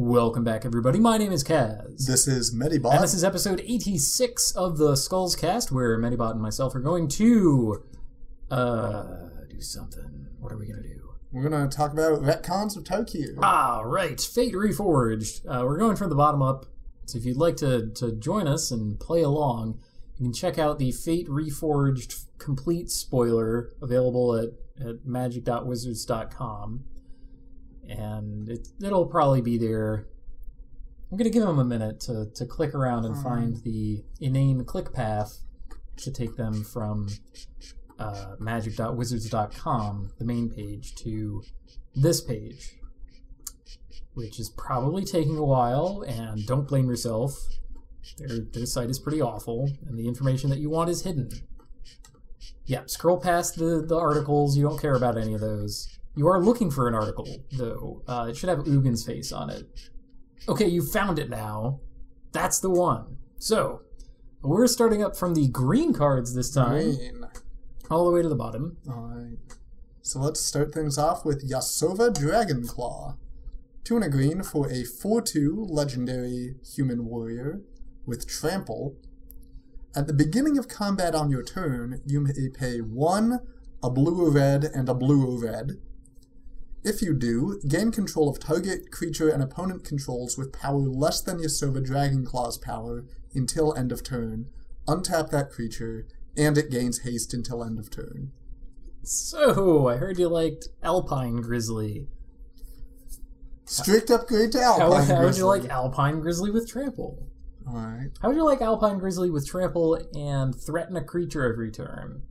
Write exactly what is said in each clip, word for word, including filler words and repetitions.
Welcome back, everybody. My name is Kaz. This is Medibot. And this is episode eighty-six of the Skulls Cast, where Medibot and myself are going to, uh, do something. What are we going to do? We're going to talk about retcons of Tokyo. Ah, right. Fate Reforged. Uh, we're going from the bottom up. So if you'd like to, to join us and play along, you can check out the Fate Reforged complete spoiler available at, at magic dot wizards dot com. And it, it'll probably be there. I'm going to give them a minute to, to click around and um, find the inane click path to take them from uh, magic dot wizards dot com, the main page, to this page, which is probably taking a while, and don't blame yourself. Their, their site is pretty awful, and the information that you want is hidden. Yeah, scroll past the, the articles. You don't care about any of those. You are looking for an article, though. Uh, it should have Ugin's face on it. Okay, you found it now. That's the one. So, we're starting up from the green cards this time. Green. All the way to the bottom. Alright. So let's start things off with Yasova Dragonclaw. Two and a green for a four two legendary human warrior with trample. At the beginning of combat on your turn, you may pay one, a blue or red, and a blue or red. If you do, gain control of target, creature, and opponent controls with power less than Yasova Dragonclaw's power until end of turn. Untap that creature, and it gains haste until end of turn. So, I heard you liked Alpine Grizzly. Strict upgrade to Alpine how, Grizzly. How would you like Alpine Grizzly with trample? Alright. How would you like Alpine Grizzly with trample and threaten a creature every turn?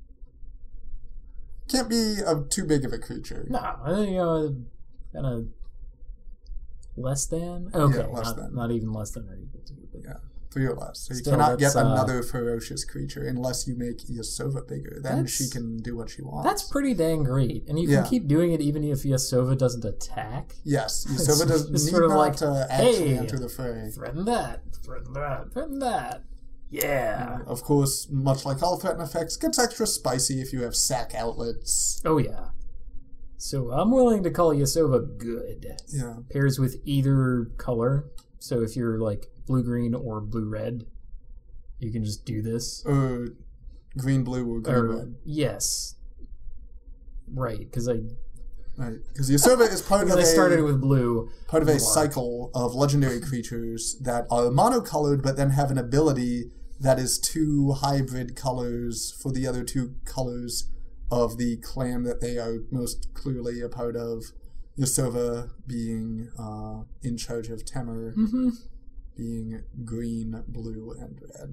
Can't be a, too big of a creature. No, you know, kind of less than? Okay, yeah, less not, than. not even less than or equal to. But yeah, three or less. So you still, cannot get uh, another ferocious creature unless you make Yasova bigger. Then she can do what she wants. That's pretty dang great. And you can yeah. keep doing it even if Yasova doesn't attack. Yes, Yasova does need sort of not like, uh, actually hey, enter the fray. Threaten that, threaten that, threaten that. Yeah. Uh, of course, much like all threaten effects, gets extra spicy if you have sack outlets. Oh, yeah. So I'm willing to call Yasova good. Yeah. Pairs with either color. So if you're like blue-green or blue-red, you can just do this. Or green-blue or green-red. Yes. Right, because I... Right, because Yasova is part of I a... started with blue. Part of a cycle of legendary creatures that are monocolored but then have an ability that is two hybrid colors for the other two colors of the clan that they are most clearly a part of. Yasova being uh, in charge of Temur, mm-hmm. being green, blue, and red.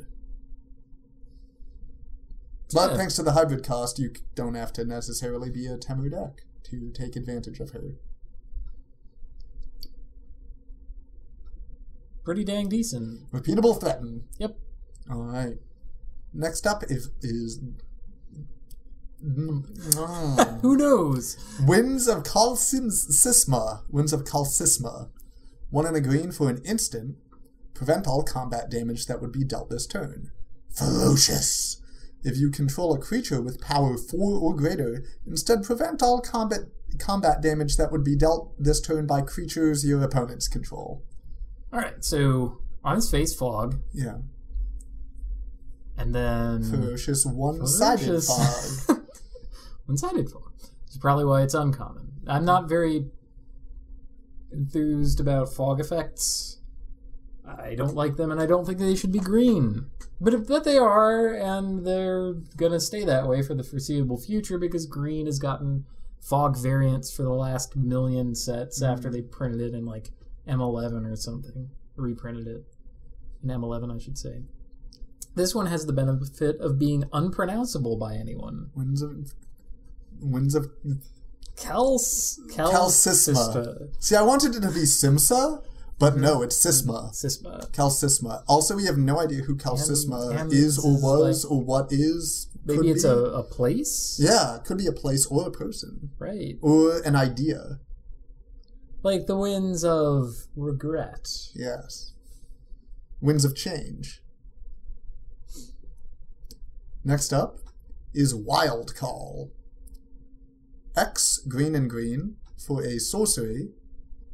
But yeah. thanks to the hybrid cost, you don't have to necessarily be a Temur deck to take advantage of her. Pretty dang decent. Repeatable threaten. Yep. Alright. Next up is... is oh. Who knows? Winds of Kalsisma. Winds of Kalsisma. One in a green for an instant. Prevent all combat damage that would be dealt this turn. Ferocious. If you control a creature with power four or greater, instead prevent all combat combat damage that would be dealt this turn by creatures your opponents control. Alright, so on his face, fog. Yeah. And then... Ferocious one-sided ferocious. fog. One-sided fog. That's probably why it's uncommon. I'm not very enthused about fog effects. I don't like them, and I don't think they should be green. But if but they are, and they're gonna stay that way for the foreseeable future because green has gotten fog variants for the last million sets mm. after they printed it in like M eleven or something. Reprinted it. In M eleven, I should say. This one has the benefit of being unpronounceable by anyone. Winds of... Winds of... Kals... Kalsisma. See, I wanted it to be Simsa, but mm-hmm. no, it's Sisma. Sisma. Kalsisma. Also, we have no idea who Kalsisma and, and is or was like, or what is. Maybe it's be. a, a place? Yeah, it could be a place or a person. Right. Or an idea. Like the winds of regret. Yes. Winds of change. Next up is Wild Call. X, green and green, for a sorcery.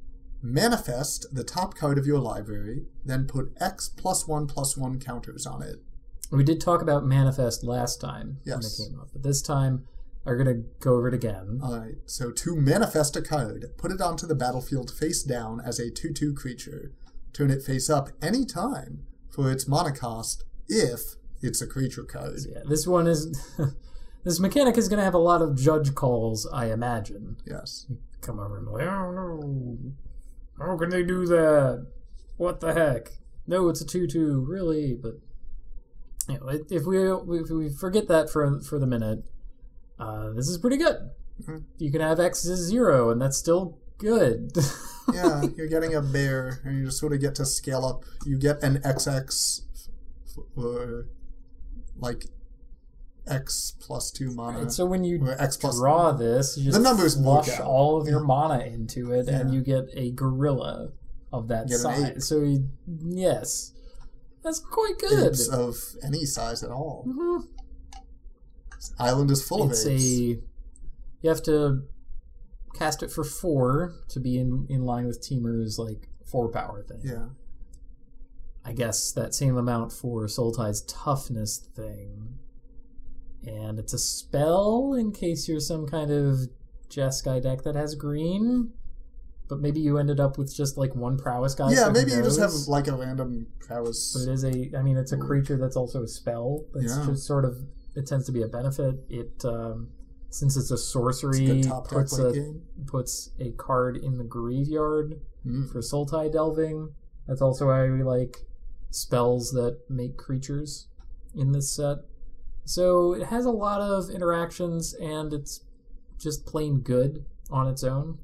Manifest the top card of your library, then put X plus one plus one counters on it. We did talk about manifest last time Yes. when it came up, but this time I'm going to go over it again. Alright, so to manifest a card, put it onto the battlefield face down as a two two creature. Turn it face up any time for its mana cost if it's a creature card. So yeah, this one is... this mechanic is going to have a lot of judge calls, I imagine. Yes. Come over and be like, oh no, how can they do that? What the heck? No, it's a two two, really, but... You know, if we if we forget that for for the minute, uh, this is pretty good. Mm-hmm. You can have X is zero, and that's still good. Yeah, you're getting a bear, and you just sort of get to scale up. You get an X X for, like, X plus two mana. Right, so when you or X plus draw this, you just the numbers work flush out. all of your Yeah. mana into it, and Yeah. you get a gorilla of that You get an size. ape. So, you, yes. That's quite good. Apes of any size at all. Mhm. This island is full It's of apes. a... You have to cast it for four to be in, in line with Teemer's, like, four power thing. Yeah. I guess that same amount for Sultai's toughness thing. And it's a spell in case you're some kind of Jeskai deck that has green. But maybe you ended up with just like one prowess guy. Yeah, so who maybe you just have knows? like a random prowess. But it is a, I mean, it's a creature that's also a spell. That's Yeah. just sort of, it tends to be a benefit. It, um, since it's a It's sorcery, good top deck puts late a, game. puts a card in the graveyard Mm. for Sultai delving. That's also why we like spells that make creatures in this set. So it has a lot of interactions, and it's just plain good on its own.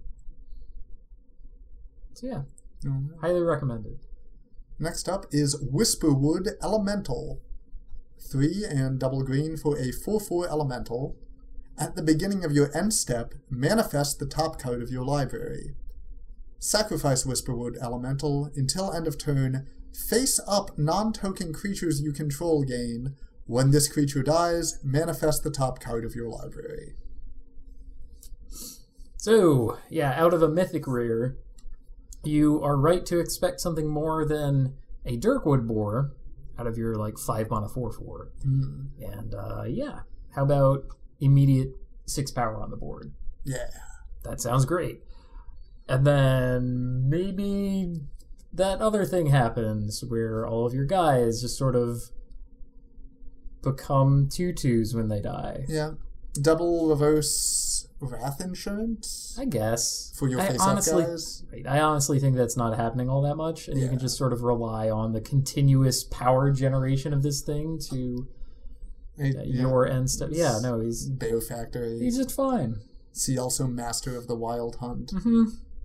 So yeah, Mm. highly recommended. Next up is Whisperwood Elemental. Three and double green for a four four elemental. At the beginning of your end step, manifest the top card of your library. Sacrifice Whisperwood Elemental until end of turn. Face up non-token creatures you control gain. When this creature dies, manifest the top card of your library. So yeah, out of a mythic rare, you are right to expect something more than a Dirkwood Boar out of your like five mana four four. Mm. And uh, yeah, how about immediate six power on the board? Yeah. That sounds great. And then maybe that other thing happens where all of your guys just sort of become two-twos when they die. Yeah. Double reverse Wrath Insurance I guess. for your I face honestly, up guys. right, I honestly think that's not happening all that much, and you Yeah. can just sort of rely on the continuous power generation of this thing to Hey, uh, yeah. your end step. Yeah, no, he's Bear Factory. he's just fine. See also Master of the Wild Hunt. hmm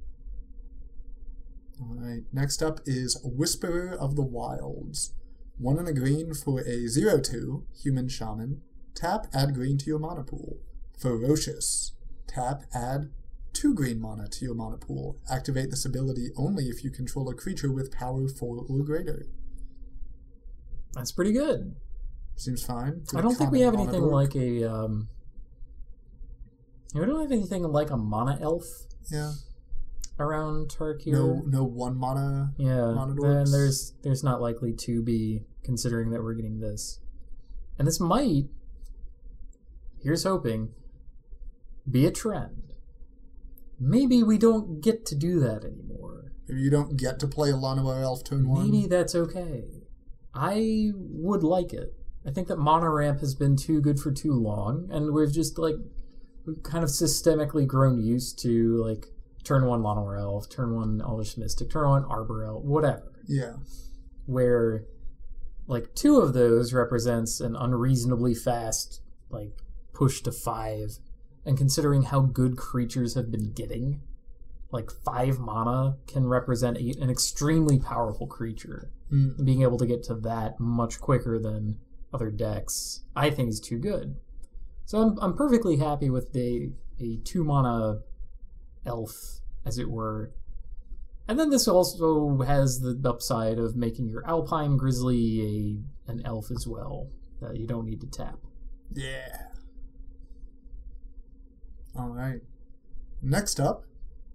Alright, next up is Whisperer of the Wilds. One and a green for a zero two human shaman. Tap, add green to your mana pool. Ferocious. Tap, add two green mana to your mana pool. Activate this ability only if you control a creature with power four or greater. That's pretty good. Seems fine. I don't think we have Common anything mana dork. like a. Um, we don't have anything like a mana elf Yeah. around Tarkir. No no one mana. yeah, mana then dorks. there's there's not likely to be, considering that we're getting this, and this might. Here's hoping. Be a trend. Maybe we don't get to do that anymore. Maybe you don't get to play a Llanowar Elf turn one. Maybe that's okay. I would like it. I think that Mono Ramp has been too good for too long, and we've just, like, we've kind of systemically grown used to, like, turn one Llanowar Elf, turn one Elvish Mystic, turn one Arbor Elf, whatever. Yeah. Where, like, two of those represents an unreasonably fast, like, push to five. And considering how good creatures have been getting, like, five mana can represent a, an extremely powerful creature. Mm. Being able to get to that much quicker than other decks, I think is too good. So I'm I'm perfectly happy with the a two mana elf, as it were. And then this also has the upside of making your Alpine Grizzly a an elf as well, that you don't need to tap. Yeah. Alright. Next up,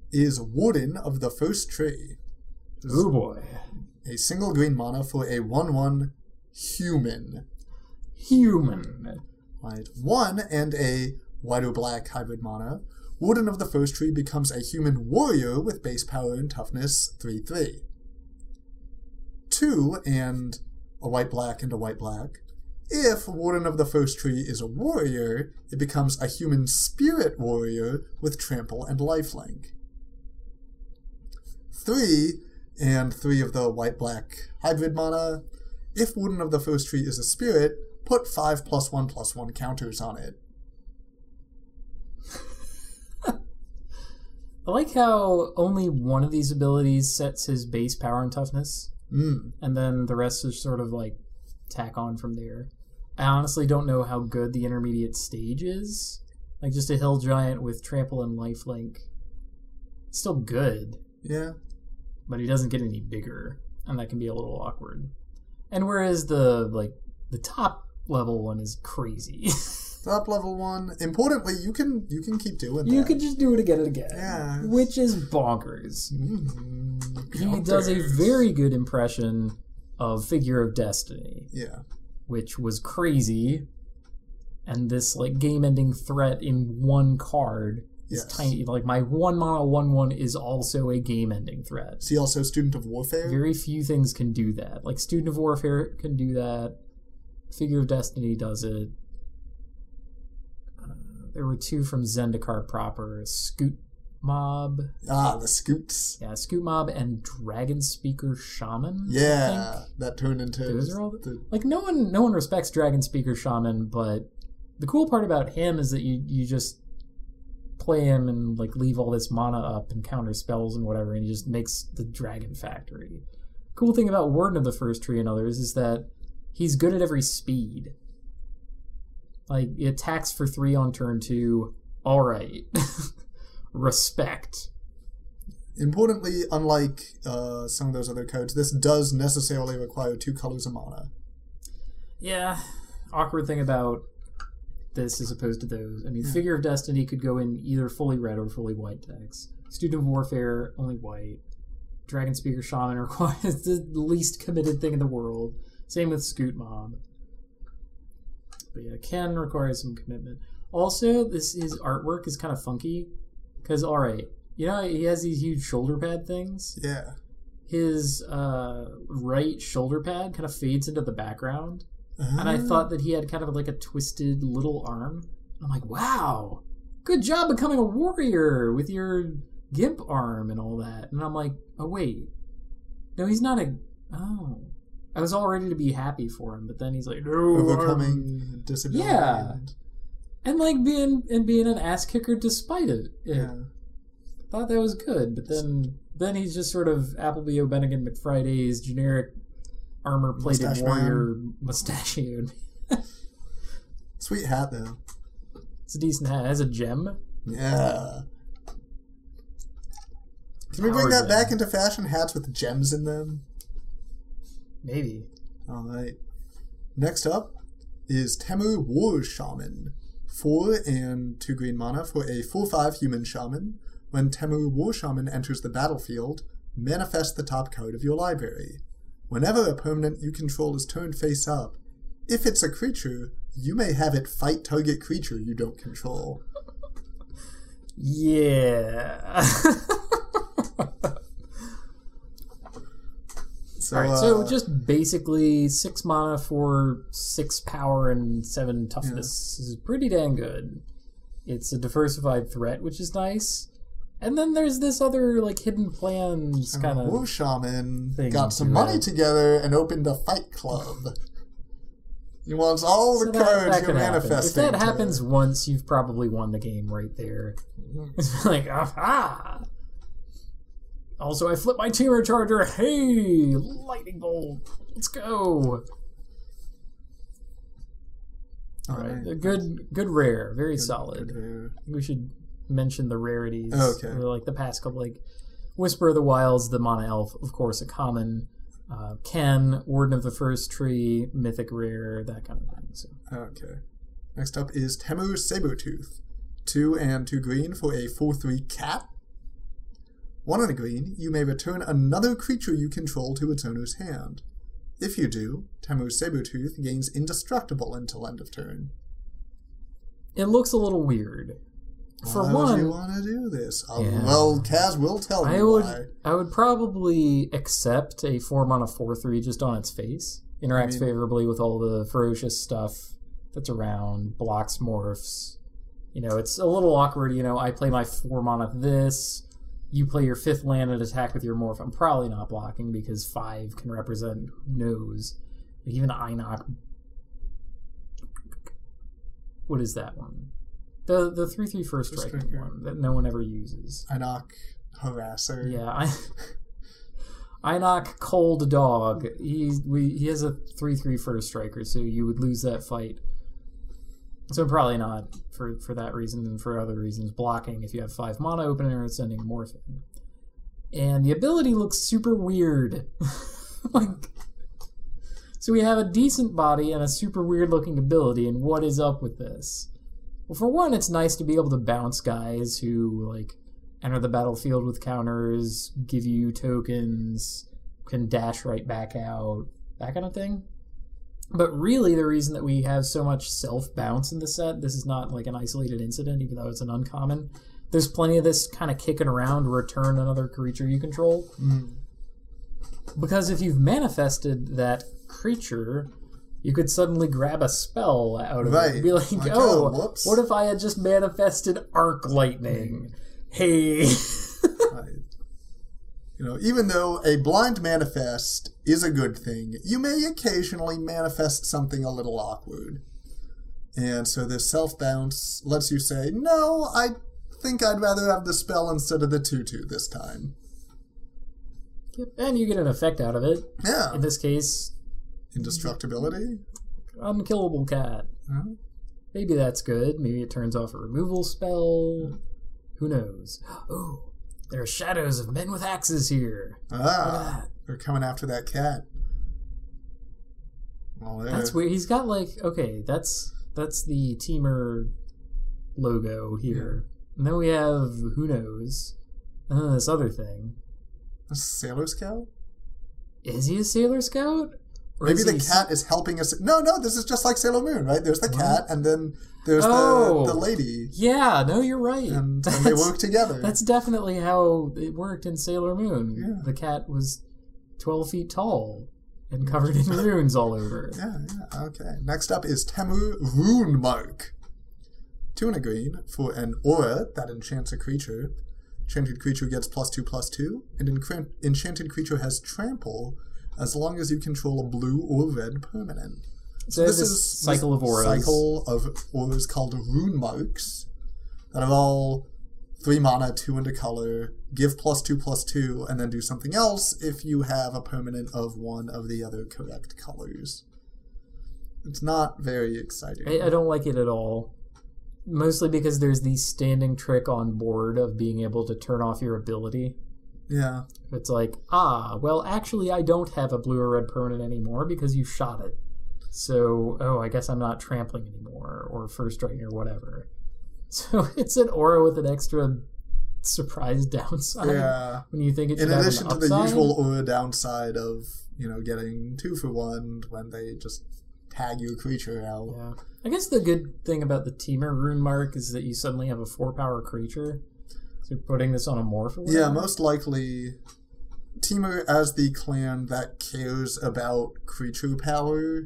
is Warden of the First Tree. Oh boy. A single green mana for a one one human. Human. Right. One and a white or black hybrid mana. Warden of the First Tree becomes a human warrior with base power and toughness three three. Two and a white black and a white black. If Warden of the First Tree is a warrior, it becomes a human spirit warrior with trample and lifelink. Three and three of the white-black hybrid mana. If Warden of the First Tree is a spirit, put five plus one plus one counters on it. I like how only one of these abilities sets his base power and toughness, Mm. and then the rest is sort of like tack on from there. I honestly don't know how good the intermediate stage is. Like just a hill giant with trample and lifelink. Still good, Yeah. but he doesn't get any bigger, and that can be a little awkward. And whereas the like the top level one is crazy. Top level one. Importantly, you can you can keep doing that. You could just do it again and again. Yeah. Which is bonkers. Mm, He does a counters. very good impression of Figure of Destiny, Yeah. which was crazy. And this like game-ending threat in one card is Yes. tiny. Like my one mana one one is also a game-ending threat. Is he also Student of Warfare? Very few things can do that. Like Student of Warfare can do that. Figure of Destiny does it. Uh, there were two from Zendikar proper. Scoot Mob. Ah, the Scoots. Yeah, Scoot Mob and Dragon Speaker Shaman. I Yeah, think. that turned into Those are all the- the, Like no one no one respects Dragon Speaker Shaman, but the cool part about him is that you, you just play him and like leave all this mana up and counter spells and whatever, and he just makes the Dragon Factory. Cool thing about Warden of the First Tree and others is that he's good at every speed. Like, he attacks for three on turn two. Alright. Respect. Importantly, unlike uh, some of those other codes, this does necessarily require two colors of mana. Yeah. Awkward thing about this as opposed to those. I mean, Yeah. Figure of Destiny could go in either fully red or fully white decks. Student of Warfare, only white. Dragon Speaker Shaman requires the least committed thing in the world. Same with Scoot Mob. But yeah, Ken requires some commitment. Also, this his artwork is kind of funky. Because, alright, you know, he has these huge shoulder pad things. Yeah. His uh, right shoulder pad kind of fades into the background. Uh-huh. And I thought that he had kind of like a twisted little arm. I'm like, wow, good job becoming a warrior with your gimp arm and all that. And I'm like, oh, wait. No, he's not a... Oh. I was all ready to be happy for him, but then he's like, no, overcoming I'm-" disability. Yeah. and- And like being and being an ass kicker despite it. it. yeah. Thought that was good, but then then he's just sort of Appleby O'Bennigan McFriday's generic armor plated Mustache warrior mustachioed. Sweet hat, though. It's a decent hat. It has a gem. Yeah. Can we bring Power that gem. back into fashion? Hats with gems in them? Maybe. All right. Next up is Temur War Shaman. Four and two green mana for a four five human shaman. When Temur War Shaman enters the battlefield, manifest the top card of your library. Whenever a permanent you control is turned face up, if it's a creature, you may have it fight target creature you don't control. Yeah. So, All right, so uh, just basically six mana for six power and seven toughness is pretty dang good. It's a diversified threat, which is nice. And then there's this other like hidden plans Temur kind War of. Shaman thing got some to money it. together and opened a fight club. He wants all the So that, cards that you're could happen. If manifesting. that to- happens once, you've probably won the game right there. It's like, aha! Also, I flip my Teamer Charger. Hey, lightning bolt. Let's go. All right, Alright. a good, good rare, very solid. Good rare. We should mention the rarities. Okay. Or like the past couple, like Whisper of the Wilds, the Mana Elf, of course, a common. Uh, Ken, Warden of the First Tree, mythic rare, that kind of thing. So. Okay. Next up is Temur Sabertooth. Two and two green for a four three cat. One and a green, you may return another creature you control to its owner's hand. If you do, Temur Sabertooth gains indestructible until end of turn. It looks a little weird. For why one, would you want to do this? Oh, Yeah. Well, Kaz will tell I you would why. I would probably accept a four mana four three just on its face. Interacts I mean- favorably with all the ferocious stuff that's around, blocks morphs. You know, it's a little awkward, you know, I play my four mana this, you play your fifth land and attack with your morph. I'm probably not blocking because five can represent who knows. Even Einok. What is that one? The the three three first First striking striker. one that no one ever uses. Einok Harasser. Yeah, I Einok Cold Dog. He we he has a three three first striker, so you would lose that fight. So probably not for, for that reason and for other reasons. Blocking if you have five mana opener and sending a morph in. And the ability looks super weird. Like, so we have a decent body and a super weird looking ability, and what is up with this? Well, for one, it's nice to be able to bounce guys who, like, enter the battlefield with counters, give you tokens, can dash right back out, that kind of thing. But really, the reason that we have so much self-bounce in the set, this is not like an isolated incident, even though it's an uncommon. There's plenty of this kind of kicking around to return another creature you control. Mm. Because if you've manifested that creature, you could suddenly grab a spell out of Right. it and be like, Like, oh, oh, whoops. what if I had just manifested Arc Lightning? Hey. Right. You know, even though a blind manifest is a good thing, you may occasionally manifest something a little awkward. And so this self-bounce lets you say, no, I think I'd rather have the spell instead of the two two this time. Yep, and you get an effect out of it. Yeah. In this case, Indestructibility? Unkillable Cat. Huh? Maybe that's good. Maybe it turns off a removal spell. Who knows? Oh, there are shadows of men with axes here. Look at Ah, that. they're coming after that cat. Well, there. That's weird. He's got like, okay, that's that's the Teamer logo here. And then we have, who knows, and then this other thing. A Sailor Scout? Is he a Sailor Scout? Or Maybe is the he- cat is helping us. No, no, this is just like Sailor Moon, right? There's the What? cat, and then there's Oh. the, the lady, Yeah, no, you're right. and, and they work together. That's definitely how it worked in Sailor Moon. Yeah. The cat was twelve feet tall and covered in runes all over. Yeah, yeah, okay. Next up is Temur Rune Mark. Two and a green for an aura that enchants a creature. Enchanted creature gets plus two, plus two, and encran- enchanted creature has trample as long as you control a blue or red permanent. So this is cycle of auras. Cycle of auras called Rune Marks that are all three mana, two into color, give plus two, plus two, and then do something else if you have a permanent of one of the other correct colors. It's not very exciting. I, I don't like it at all. Mostly because there's the standing trick on board of being able to turn off your ability. Yeah. It's like, ah, well, actually, I don't have a blue or red permanent anymore because you shot it. So, oh, I guess I'm not trampling anymore, or first striking, or whatever. So it's an aura with an extra surprise downside. Yeah. When you think it In should have addition an to the upside. usual aura downside of, you know, getting two for one when they just tag your creature out. Yeah. I guess the good thing about the Teamer Rune Mark is that you suddenly have a four power creature. So you're putting this on a morph or Yeah, whatever. most likely Teamer as the clan that cares about creature power,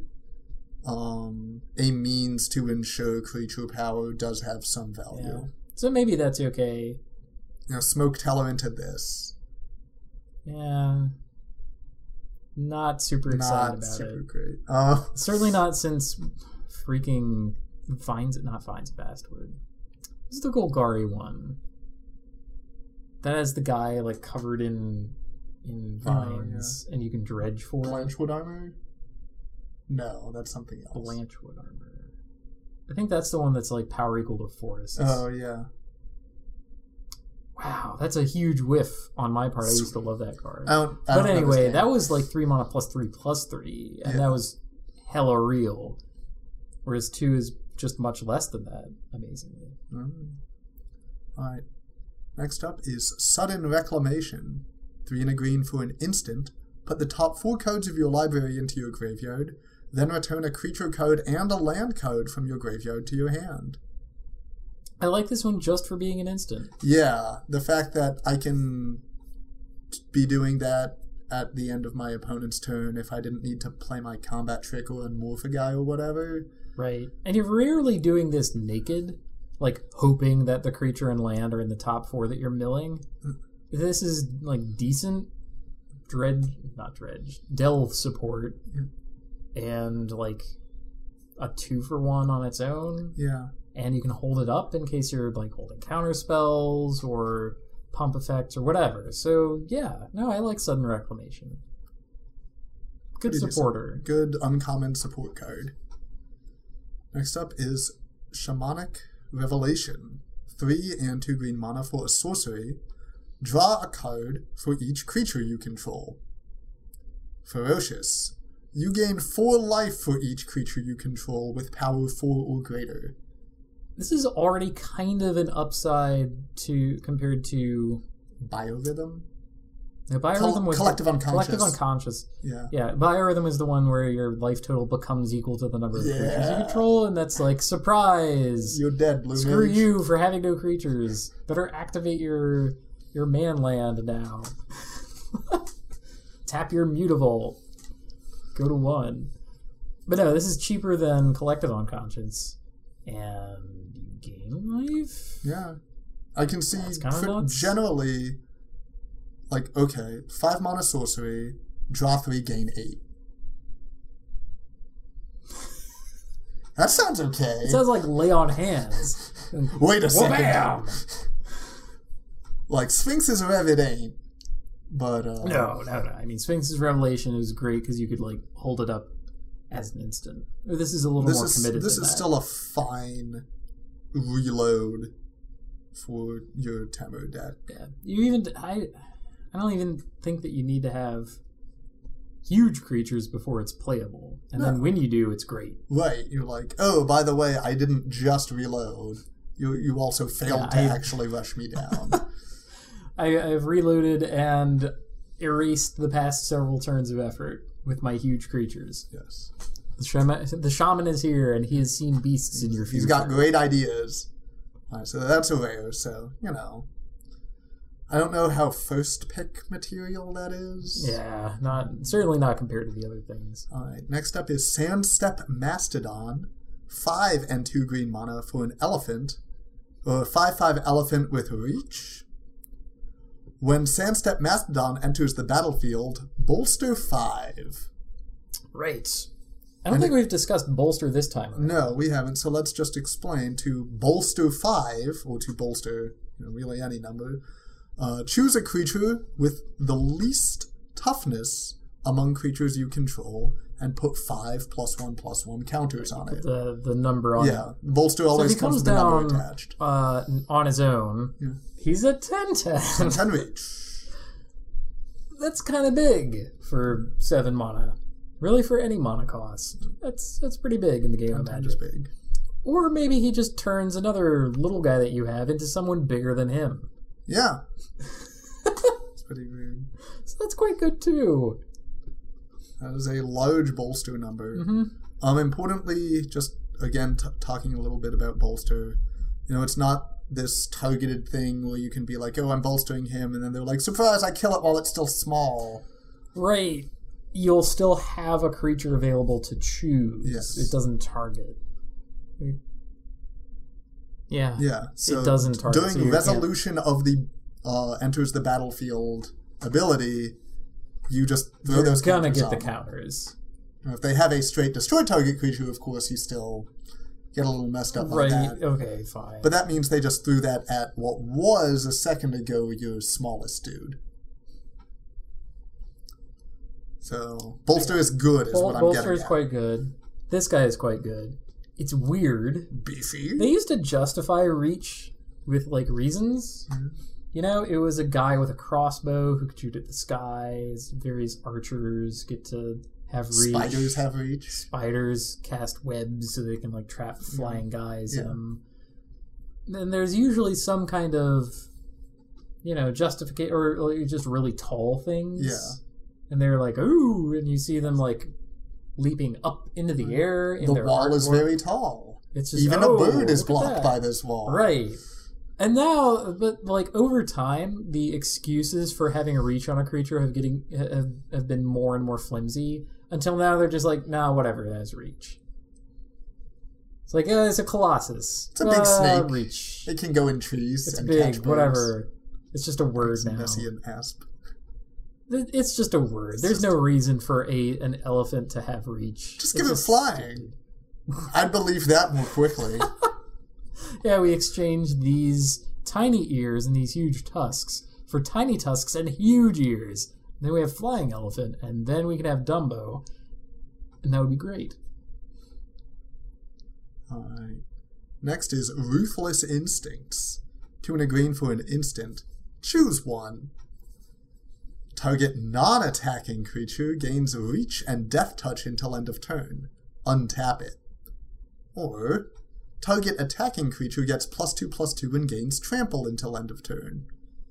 um, a means to ensure creature power does have some value. Yeah. So maybe that's okay. You know, Smoke Teller into this. Yeah. Not super excited Not about super it. great. Uh, Certainly not since freaking finds it not finds Vastwood. This is the Golgari one. That has the guy like covered in in Oh, vines and you can dredge for it. Blanchwood armor? No, that's something else. Blanchwood armor. I think that's the one that's like power equal to forests. Oh, yeah. Wow, that's a huge whiff on my part. I used to love that card. I don't, I But don't anyway, understand. that was like three mana plus three plus three, and Yeah. that was hella real. Whereas two is just much less than that, amazingly. Mm. Alright. Next up is Sudden Reclamation. Three and a green for an instant. Put the top four cards of your library into your graveyard, then return a creature card and a land card from your graveyard to your hand. I like this one just for being an instant. Yeah, the fact that I can be doing that at the end of my opponent's turn if I didn't need to play my combat trick or unmorph a guy or whatever. Right. And you're rarely doing this naked, like hoping that the creature and land are in the top four that you're milling. This is like decent dredge, not dredge, delve support, yeah. and like a two for one on its own. Yeah. And you can hold it up in case you're like holding counter spells or pump effects or whatever. So yeah, no, I like Sudden Reclamation. Good Pretty supporter. decent. Good uncommon support card. Next up is Shamanic Revelation. Three and two green mana for a sorcery. Draw a card for each creature you control. Ferocious. You gain four life for each creature you control with power four or greater. This is already kind of an upside to compared to Biorhythm? the Biorhythm Col- was collective the, unconscious. Collective unconscious. Yeah. Yeah, Biorhythm is the one where your life total becomes equal to the number of Yeah. creatures you control, and that's like, surprise! You're dead, Blue Screw Mage. you for having no creatures. Better activate your your man land now. Tap your Mutavault. Go to one. But no, this is cheaper than Collective Unconscious. And you gain life? Yeah. I can see That's kinda for- nuts. generally, like, okay, five mana sorcery, draw three, gain eight. That sounds okay. It sounds like lay on hands. Wait a second. Wham! Like, Sphinx's Rev it ain't. But, uh... No, no, no. I mean, Sphinx's Revelation is great because you could, like, hold it up as an instant. This is a little This more is, committed this than is that. still a fine reload for your Temur deck. Yeah. You even... I, I don't even think that you need to have huge creatures before it's playable. And No. then when you do, it's great. Right, you're like, oh, by the way, I didn't just reload. You you also failed Yeah, to I- actually rush me down. I, I've reloaded and erased the past several turns of effort with my huge creatures. Yes. The shaman, the shaman is here, and he has seen beasts in your future. He's got great ideas. Alright, so that's a rare, so, you know. I don't know how first pick material that is. Yeah, not certainly not compared to the other things. Alright, next up is Sandstep Mastodon. Five and two green mana for an elephant. Or a five five elephant with reach. When Sandstep Mastodon enters the battlefield, bolster five. Right. I don't And think it- we've discussed bolster this time. No, we haven't, so let's just explain. To bolster five, or to bolster, you know, really any number, uh, choose a creature with the least toughness among creatures you control, and put five plus one plus one counters on it. The the number on Yeah, bolster So if always he comes comes with the number down attached. uh, on his own, Yeah. he's a ten ten. ten reach. That's kind of big for seven mana. Really, for any mana cost. That's that's pretty big in the game of ten is Magic. big. Or maybe he just turns another little guy that you have into someone bigger than him. Yeah. It's pretty weird. So that's quite good too. That is a large bolster number. Mm-hmm. Um, importantly, just again t- talking a little bit about bolster. You know, it's not this targeted thing where you can be like, "Oh, I'm bolstering him," and then they're like, "Surprise! I kill it while it's still small." Right. You'll still have a creature available to choose. Yes. It doesn't target. Yeah. Yeah, so It doesn't target, during so you resolution of the uh, enters the battlefield ability, you just throw You're those gonna counters get the on. counters. If they have a straight destroy target creature, of course, you still get a little messed up Right. on that. Okay, fine. But that means they just threw that at what was a second ago your smallest dude. So bolster is good, is Bol- what I'm Bolster getting is at. quite good. This guy is quite good. It's weird. Beefy. They used to justify reach with, like, reasons. Mhm. You know, it was a guy with a crossbow who could shoot at the skies. Various archers get to have reach. Spiders have reach. Spiders cast webs so they can, like, trap flying guys in Yeah. them. And there's usually some kind of you know, justify or like, just really tall things. Yeah. And they're like, ooh, and you see them like leaping up into the air. In the their wall is artwork. very tall. It's just, Even oh, a bird is look at blocked that. by this wall. Right. And now, but like over time, the excuses for having a reach on a creature have getting have, have been more and more flimsy. Until now, they're just like, nah, whatever, it has reach. It's like, uh, it's a colossus. It's a big uh, snake. Reach. It can go in trees It's and big, catch birds. whatever. It's just a word It's now. Messian asp. It's just a word. It's There's just no a- reason for a an elephant to have reach. Just It's give it flying. I'd believe that more quickly. Yeah, we exchanged these tiny ears and these huge tusks for tiny tusks and huge ears. And then we have flying elephant, and then we can have Dumbo, and that would be great. Alright. Next is Ruthless Instincts. Two and a green for an instant. Choose one. Target non-attacking creature gains reach and death touch until end of turn. Untap it. Or, target attacking creature gets plus two plus two and gains trample until end of turn.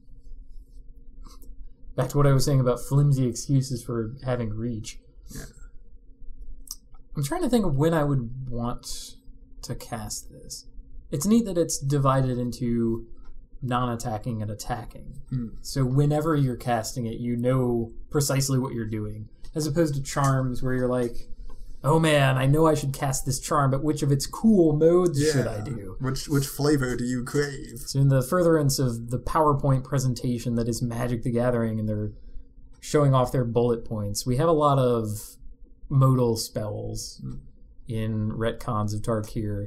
Back to what I was saying about flimsy excuses for having reach. Yeah. I'm trying to think of when I would want to cast this. It's neat that it's divided into non-attacking and attacking. Hmm. So whenever you're casting it, you know precisely what you're doing. As opposed to charms where you're like, oh man, I know I should cast this charm, but which of its cool modes Yeah. should I do? Which which flavor do you crave? So in the furtherance of the PowerPoint presentation that is Magic the Gathering, and they're showing off their bullet points, we have a lot of modal spells Hmm. in retcons of Tarkir.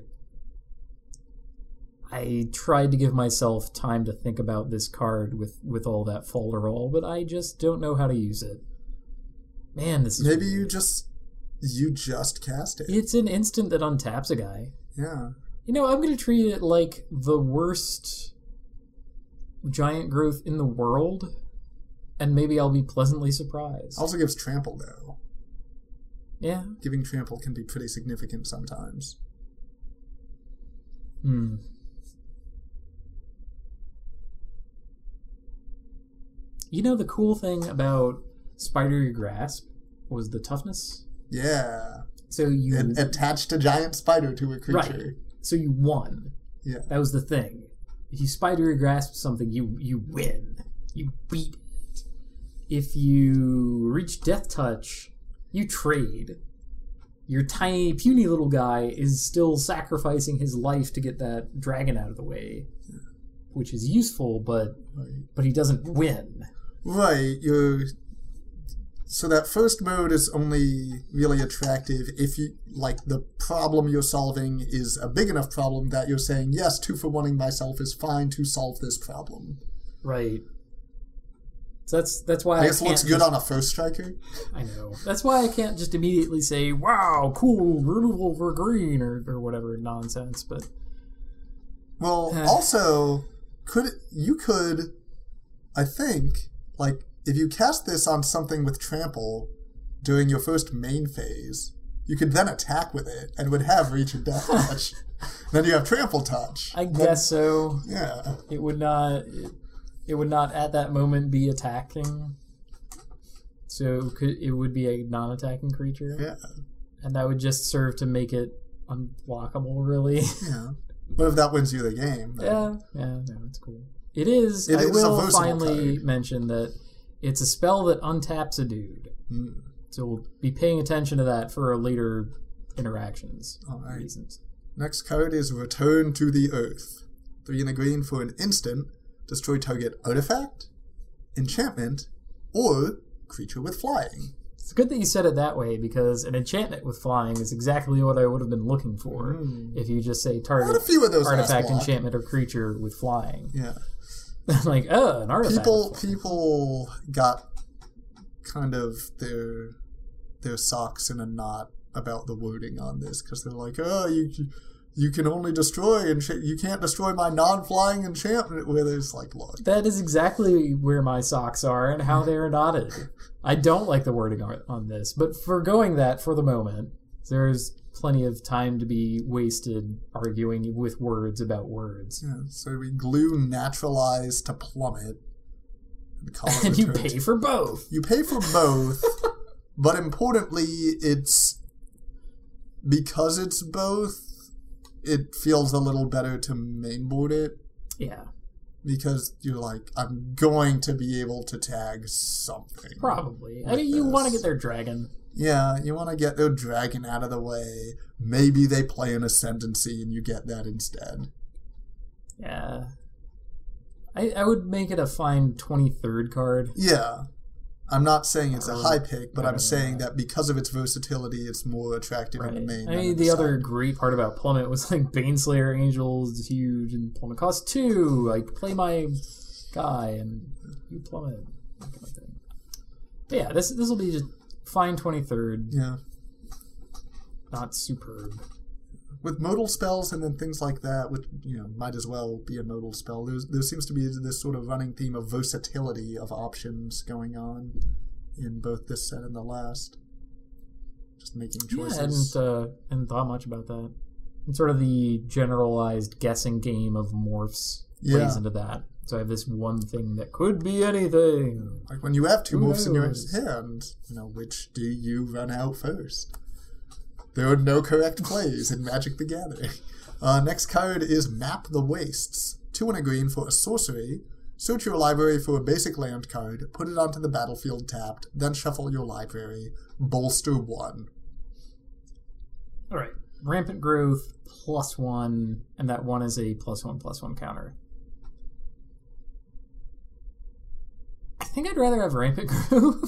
I tried to give myself time to think about this card with, with all that folderol, but I just don't know how to use it. Man, this is Maybe you weird. just you just cast it. It's an instant that untaps a guy. Yeah. You know, I'm going to treat it like the worst giant growth in the world, and maybe I'll be pleasantly surprised. Also gives trample though. Yeah. Giving trample can be pretty significant sometimes. Hmm. You know, the cool thing about Spidery Grasp was the toughness. Yeah. So you It attached a giant spider to a creature. Right. So you won. Yeah. That was the thing. If you spidery grasp something, you you win. You beat it. If you reach death touch, you trade. Your tiny, puny little guy is still sacrificing his life to get that dragon out of the way, which is useful, but Right. but he doesn't win. Right. You're so that first mode is only really attractive if you like the problem you're solving is a big enough problem that you're saying, yes, two for wanting myself is fine to solve this problem. Right. So that's that's why I, I guess it can't looks good just- on a first striker. I know. That's why I can't just immediately say, wow, cool, removal for green, or, or whatever nonsense, but Well, Uh. also, could you could, I think, like, if you cast this on something with trample during your first main phase, you could then attack with it and would have reach and death touch. Then you have trample touch. I Then- guess so. Yeah. It would not. It, it would not at that moment be attacking. So it could it would be a non-attacking creature, Yeah. and that would just serve to make it unblockable, really. Yeah. But if that wins you the game, then yeah, yeah, no, it's cool. It is. It I is a will versatile finally card. mention that it's a spell that untaps a dude. Hmm. So we'll be paying attention to that for later interactions All right. reasons. Next card is Return to the Earth. Three in a green for an instant. Destroy target artifact, enchantment, or creature with flying. It's good that you said it that way, because an enchantment with flying is exactly what I would have been looking for Mm. if you just say What target a few of those last artifact, block. enchantment, or creature with flying. Yeah. Like, oh, an artifact. People with flying. people got kind of their their socks in a knot about the wording on this because they're like, oh, you you can only destroy and you can't destroy my non-flying enchantment. Where there's like, look, That is exactly where my socks are and how they are knotted. I don't like the wording on on this, but forgoing that for the moment, there's plenty of time to be wasted arguing with words about words. yeah, so we glue naturalize to plummet, call it And you return pay to- for both. You pay for both, but importantly, it's because it's both, it feels a little better to mainboard it. Yeah, Because you're like, I'm going to be able to tag something. probably. I with mean, you this. want to get their dragon. Yeah, you want to get their dragon out of the way. Maybe they play an ascendancy and you get that instead. Yeah. I, I would make it a fine twenty-third card. Yeah. I'm not saying it's a Or high pick, but better I'm than saying that. that because of its versatility, it's more attractive Right. in the main. I than mean, in the other side. great part about Plummet was like Baneslayer Angels is huge, and Plummet costs two. Like, play my guy, and you Plummet. That kind of thing. But yeah, this this will be just fine twenty-third, Yeah. not superb. With modal spells and then things like that, which, you know, might as well be a modal spell, there's, there seems to be this sort of running theme of versatility of options going on in both this set and the last. Just making choices. Yeah, I hadn't, uh, hadn't thought much about that. And sort of the generalized guessing game of morphs Yeah. plays into that. So I have this one thing that could be anything. Like when you have two Who morphs in your knows? hand, you know, which do you run out first? There are no correct plays in Magic the Gathering. Uh, next card is Map the Wastes. Two and a green for a sorcery. Search your library for a basic land card, put it onto the battlefield tapped, then shuffle your library. Bolster one. Alright. Rampant growth, plus one, and that one is a plus one, plus one counter. I think I'd rather have Rampant growth.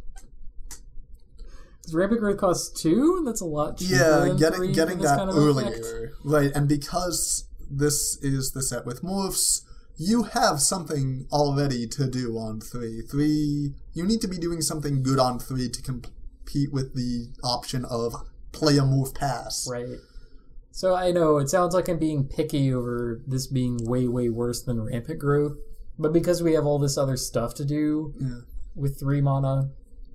Because Rampant growth costs two, and that's a lot cheaper Yeah, than getting three getting for this that kind of earlier. effect. Right, and because this is the set with morphs, you have something already to do on three. Three, you need to be doing something good on three to compete with the option of play a morph pass. Right. So I know it sounds like I'm being picky over this being way, way worse than Rampant growth, but because we have all this other stuff to do Yeah. with three mana,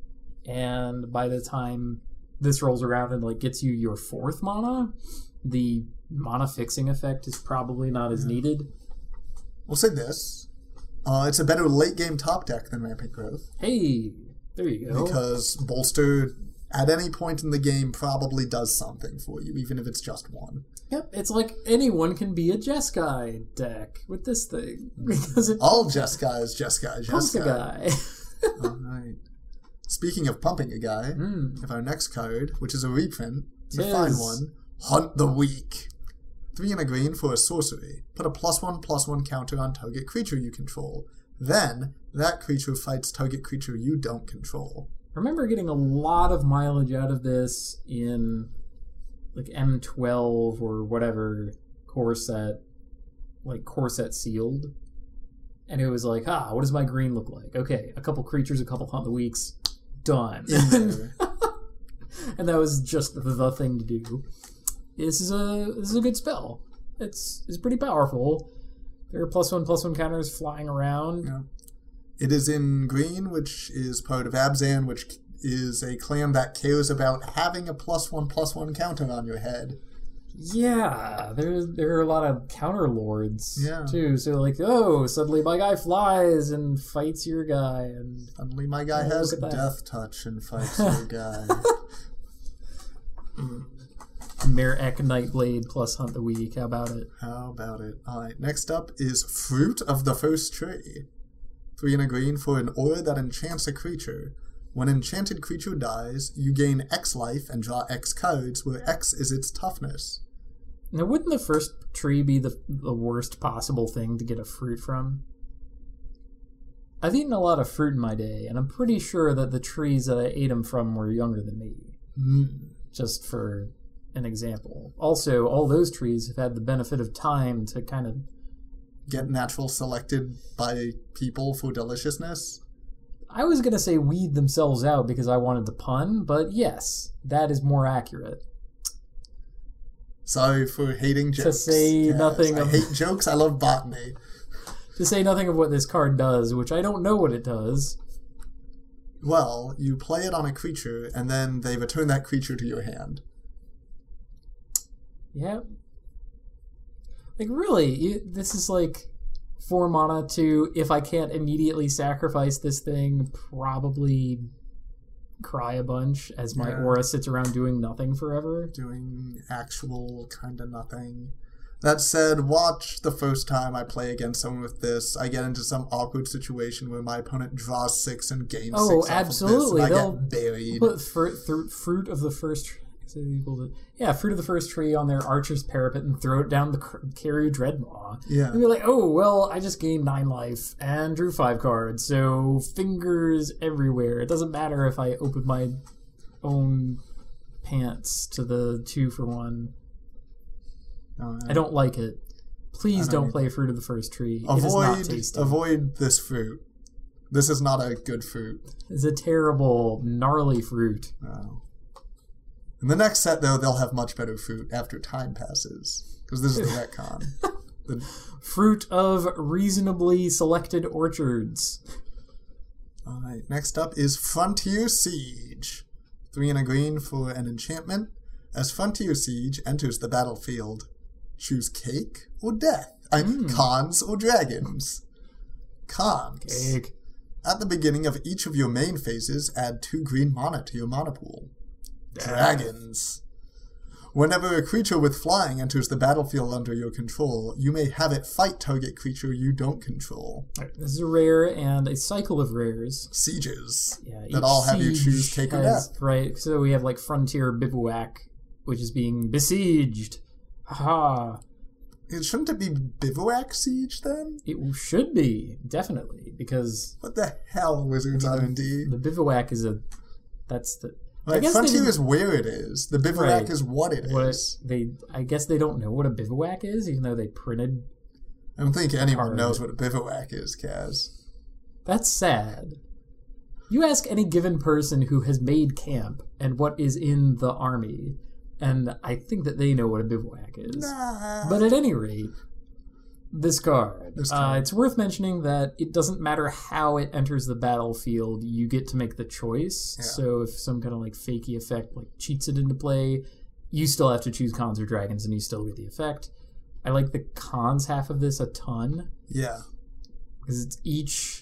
and by the time this rolls around and like gets you your fourth mana, the mana fixing effect is probably not as needed. We'll say this. Uh, it's a better late game top deck than Rampant Growth. Hey, there you go. Because Bolster, at any point in the game, probably does something for you, even if it's just one. Yep, it's like anyone can be a Jeskai deck with this thing. Because it All Jeskai is Jeskai, pumps a Jeskai. guy. Alright. Speaking of pumping a guy, Mm. we have our next card, which is a reprint. You Tis. find one. Hunt the Weak. Three and a green for a sorcery. Put a plus one plus one counter on target creature you control. Then, that creature fights target creature you don't control. Remember getting a lot of mileage out of this in like M twelve or whatever core set, like core set sealed. And it was like, ah, what does my green look like? Okay, a couple creatures, a couple Hunt the Weeks, done. In there. And that was just the thing to do. This is a this is a good spell. It's it's pretty powerful. There are plus one plus one counters flying around. Yeah. It is in green, which is part of Abzan, which is a clan that cares about having a plus one plus one counter on your head. Yeah, there there are a lot of counter lords Yeah. too. So like, oh, suddenly my guy flies and fights your guy, and Suddenly my guy Oh, has look at that. death touch and fights your guy. Merek Nightblade plus Hunt the Weak. How about it? How about it? Alright, next up is Fruit of the First Tree. Three and a green for an aura that enchants a creature. When an enchanted creature dies, you gain X life and draw X cards, where X is its toughness. Now, wouldn't the first tree be the the worst possible thing to get a fruit from? I've eaten a lot of fruit in my day, and I'm pretty sure that the trees that I ate them from were younger than me. Mm. Just for an example. Also, all those trees have had the benefit of time to kind of... Get natural selected by people for deliciousness. I was going to say weed themselves out because I wanted the pun, but yes, that is more accurate. Sorry for hating jokes. To say nothing I of- hate jokes, I love botany. To say nothing of what this card does, which I don't know what it does. Well, you play it on a creature, and then they return that creature to your hand. Yeah. Like, really, you, this is like Four mana to, if I can't immediately sacrifice this thing, probably cry a bunch as my Yeah. aura sits around doing nothing forever. Doing actual kind of nothing. That said, watch the first time I play against someone with this, I get into some awkward situation where my opponent draws six and gains Oh, six absolutely. off of this, and I They'll get buried. Put fr- th- fruit of the first... Is it equal to, yeah, fruit of the first tree on their archer's parapet and throw it down the cr- Carrier Dreadmaw. Yeah. And be like, oh, well, I just gained nine life and drew five cards, so fingers everywhere. It doesn't matter if I open my own pants to the two for one. Oh, yeah. I don't like it. Please I don't don't play either. fruit of the first tree. It is not Avoid, tasty. avoid this fruit. This is not a good fruit. It's a terrible, gnarly fruit. No. In the next set, though, they'll have much better fruit after time passes. Because this is the retcon. the, Fruit of reasonably selected orchards. Alright, next up is Frontier Siege. Three and a green for an enchantment. As Frontier Siege enters the battlefield, choose cake or death. I Mm. Cons or dragons. Cons. Cake. At the beginning of each of your main phases, add two green mana to your mana pool. Dragons. Whenever a creature with flying enters the battlefield under your control, you may have it fight target creature you don't control. Alright, this is a rare and a cycle of rares. Sieges. Yeah, That each all have you siege choose cake or has- death. Right, so we have like Frontier Bivouac, which is being besieged. Haha. It, shouldn't it be Bivouac Siege then? It should be, definitely, because What the hell, Wizards R and D? the Bivouac is a... That's the... I Like, guess they Frontier didn't- is where it is. The Bivouac Right. is what it What is. they, I guess they don't know what a bivouac is, even though they printed. I don't think anyone Card. knows what a bivouac is, Kaz. That's sad. You ask any given person who has made camp and what is in the army, and I think that they know what a bivouac is. Nah. But at any rate, this card. This Uh, card. it's worth mentioning that it doesn't matter how it enters the battlefield, you get to make the choice. Yeah. So if some kind of like fakey effect like cheats it into play, you still have to choose cons or dragons and you still get the effect. I like the cons half of this a ton yeah. because it's each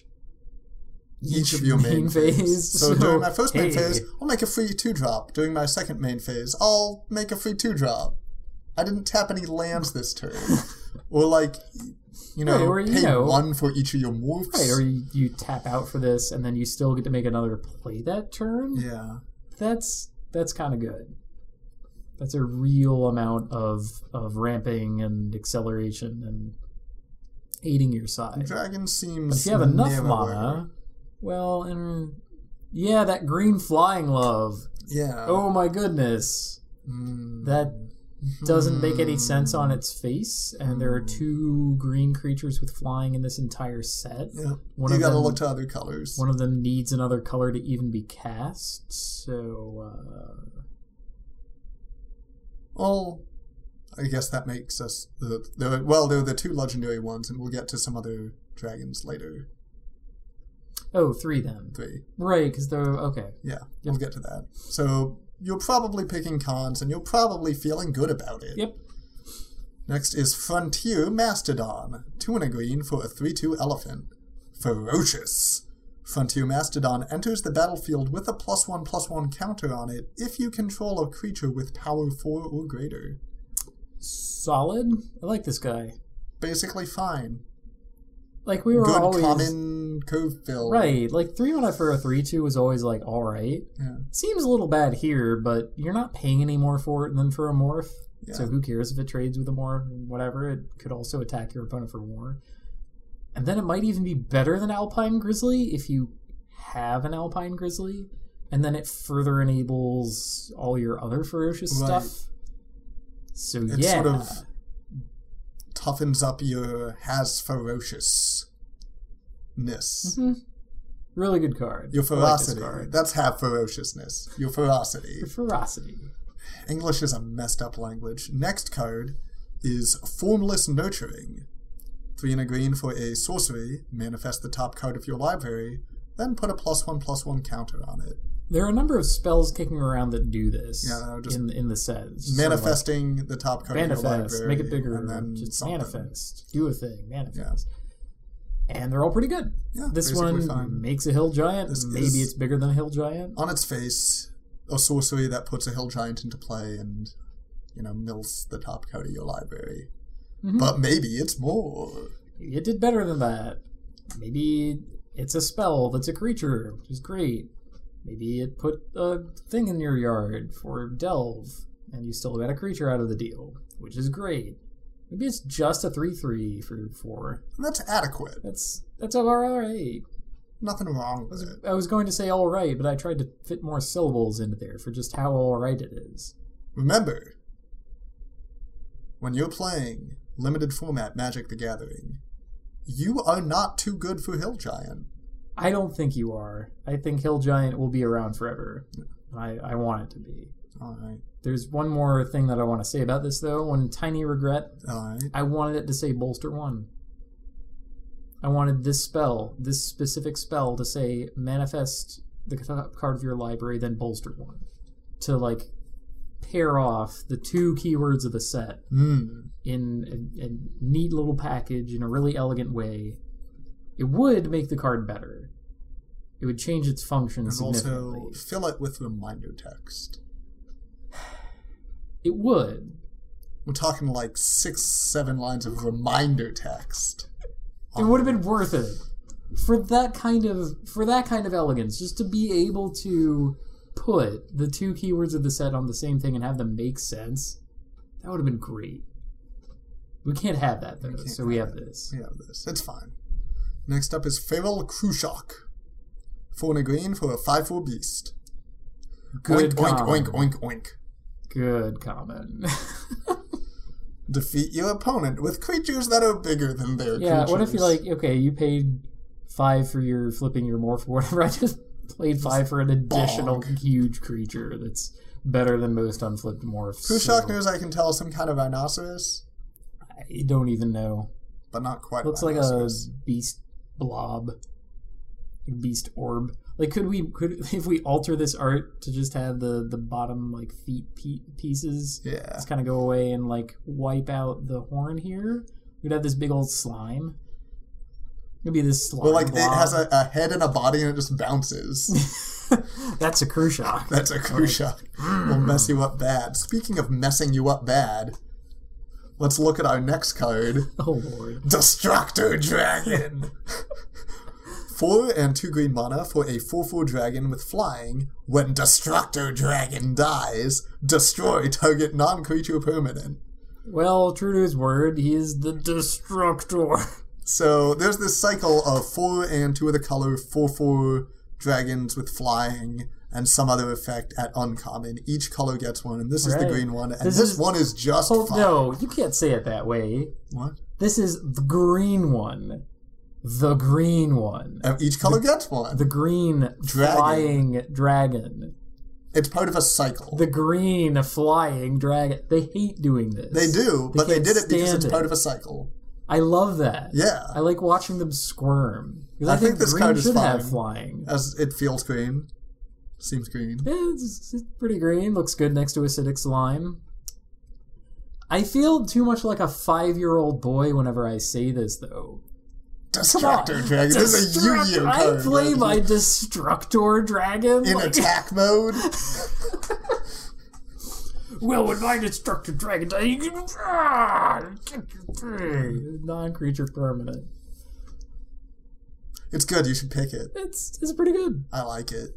Each of your main, phase. So, So, during my first main hey. phase, I'll make a free two drop. During my second main phase, I'll make a free two drop. I didn't tap any lands this turn. Or like, you know, Right, or, you pay know- one for each of your morphs. Right, or you, you tap out for this and then you still get to make another play that turn. Yeah. That's that's kind of good. That's a real amount of of ramping and acceleration and aiding your side. Dragon But seems if you have enough narrower. mana, well, and yeah, that green flying love. Yeah. Oh my goodness, Mm. that doesn't make any sense on its face. And there are two green creatures with flying in this entire set. Yeah. One you of gotta them- look to other colors. One of them needs another color to even be cast. So. Uh, Well, I guess that makes us the, the well. They're the two legendary ones, and we'll get to some other dragons later. Oh, three then. Three, Right, because they're... Okay. yeah, we'll get to that. So you're probably picking cons, and you're probably feeling good about it. Yep. Next is Frontier Mastodon, two and a green for a three-two elephant. Ferocious. Frontier Mastodon enters the battlefield with a plus one plus one counter on it if you control a creature with power four or greater. Solid. I like this guy. Basically fine. Like, we were Good always... common curve fill. Right, like, three mana for a three two was always, like, alright. Yeah. Seems a little bad here, but you're not paying any more for it than for a morph. Yeah. So who cares if it trades with a morph? Whatever, it could also attack your opponent for more. And then it might even be better than Alpine Grizzly if you have an Alpine Grizzly. And then it further enables all your other ferocious Right. stuff. So It yeah. sort of toughens up your has ferociousness. Mhm. Really good card. Your I like this ferocity. card. That's have ferociousness. Your ferocity. Your ferocity. English is a messed up language. Next card is Formless Nurturing. Three and a green for a sorcery. Manifest the top card of your library. Then put a plus one plus one counter on it. There are a number of spells kicking around that do this Yeah, no, just in in the set. It's sort of like Manifesting the top card of your manifest, library. make it bigger, And then just something. manifest, do a thing, manifest. and they're all pretty good. Yeah, this basically one fine. makes a hill giant. This Maybe is- it's bigger than a hill giant. On its face, a sorcery that puts a hill giant into play and, you know, mills the top card of your library. Mhm. But maybe it's more. Maybe it did better than that. Maybe it's a spell that's a creature, which is great. Maybe it put a thing in your yard for delve, and you still got a creature out of the deal, which is great. Maybe it's just a three three for four. And that's adequate. That's that's all right. Nothing wrong with it. I was going to say all right, but I tried to fit more syllables into there for just how all right it is. Remember, when you're playing limited format Magic the Gathering, you are not too good for Hill Giant. I don't think you are. I think Hill Giant will be around forever. I, I want it to be. Alright. There's one more thing that I want to say about this, though. One tiny regret. Alright. I wanted it to say Bolster one. I wanted this spell, this specific spell, to say manifest the top card of your library, then Bolster one. To, like, pair off the two keywords of the set Mm. in a, a neat little package in a really elegant way. It would make the card better. It would change its function And significantly. also fill it with reminder text. It would. We're talking like six, seven lines of reminder text. It would have been worth it for that kind of for that kind of elegance, just to be able to put the two keywords of the set on the same thing and have them make sense. That would have been great. We can't have that though, can't so we have have this. We have this. It's fine. Next up is Feral Krushok. Four and a green for a five four beast. Good oink, oink, comment. oink, oink, oink. Good comment. Defeat your opponent with creatures that are bigger than their Yeah, creatures. what if you like, okay, you paid five for your flipping your morph or whatever. I just played five for an additional bonk. huge creature that's better than most unflipped morphs. Krushok so knows I can tell some kind of rhinoceros, I don't even know. but not quite Looks like a rhinoceros. beast blob. A beast orb. Like, could we, could if we alter this art to just have the, the bottom, like, feet pe- pieces Yeah. just kind of go away and, like, wipe out the horn here? We'd have this big old slime. It'd be this slime Well, like, blob. it has a, a head and a body and it just bounces. That's a Krushok. That's a Krushok. Will mess you up bad. Speaking of messing you up bad, let's look at our next card. Oh, Lord. Destructor Dragon! Four and two green mana for a four four dragon with flying. When Destructor Dragon dies, destroy target non-creature permanent. Well, true to his word, he is the Destructor. So there's this cycle of four and two of the color, four four dragons with flying, and some other effect at uncommon. Each color gets one, and this is the Right. green one, and This this, is- one is just Oh, fine. no, you can't say it that way. What? This is the green one. The green one. Uh, Each color gets one. The green Dragon. flying dragon. It's part of a cycle. The green flying dragon. They hate doing this. They do, They but they can't did it because stand it's it. part of a cycle. I love that. Yeah. I like watching them squirm. Because I, I think think this green card is should fine. have flying. As it feels green. Seems green. Yeah, It's, it's pretty green. Looks good next to acidic slime. I feel too much like a five-year-old boy whenever I say this, though. Destructor Dragon. This is a Destruct- Yu-Gi-Oh I card. play man. my Destructor Dragon. In like- attack mode. Well, when my Destructor Dragon dies, you can ah, get your thing. Non-creature permanent. It's good. You should pick it. It's it's pretty good. I like it.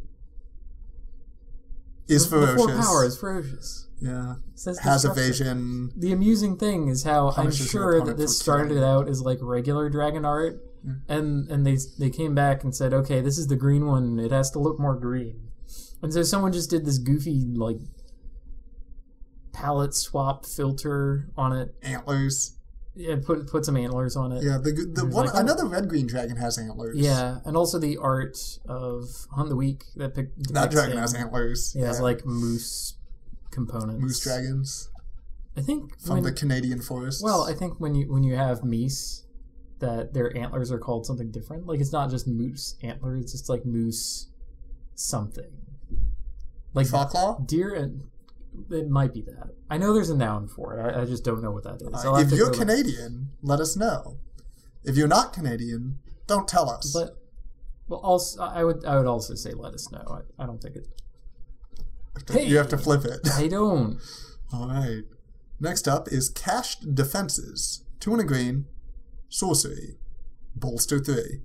Is The ferocious. four power is ferocious. Yeah. Says Has Destructor. evasion. The amusing thing is how Punishes I'm your sure that opponent this for started killing. out as like regular dragon art, and and they they came back and said, okay, this is the green one. It has to look more green, and so someone just did this goofy like palette swap filter on it. Antlers. Yeah, put put some antlers on it. Yeah, the the It's one like, oh. another red green dragon has antlers. Yeah, and also the art of Hunt the Week that pick, That depicts dragon him. has antlers. It has like moose components. moose dragons I think from when, the Canadian forests. well, I think when you when you have meese, that their antlers are called something different. Like it's not just moose antlers; it's like moose something. Like Shawclaw? deer, and it might be that. I know there's a noun for it. I, I just don't know what that is. I'll Uh, have if to you're go look. Canadian, let us know. If you're not Canadian, Don't tell us. But well, also I would I would also say let us know. I, I don't think it. Hey, you have to flip it. I don't. All right. Next up is Cached Defenses. Two and a green. Sorcery. Bolster three.